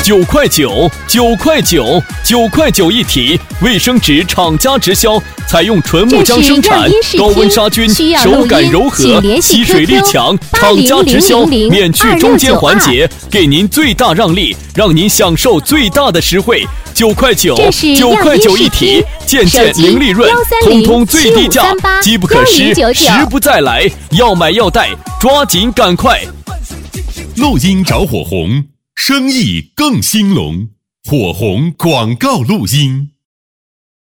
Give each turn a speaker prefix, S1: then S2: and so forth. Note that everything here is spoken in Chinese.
S1: 9块9， 9块9， 9块9一体，卫生纸厂家直销，采用纯木浆生产，高温杀菌，手感柔和，吸水力强，厂家直销，免去中间环节，给您最大让利，让您享受最大的实惠。9块9， 9块9一体，件件零利润，通通最低价，机不可失，时不再来，要买要带，抓紧赶快！
S2: 录音找火红，生意更兴隆，火红广告录音。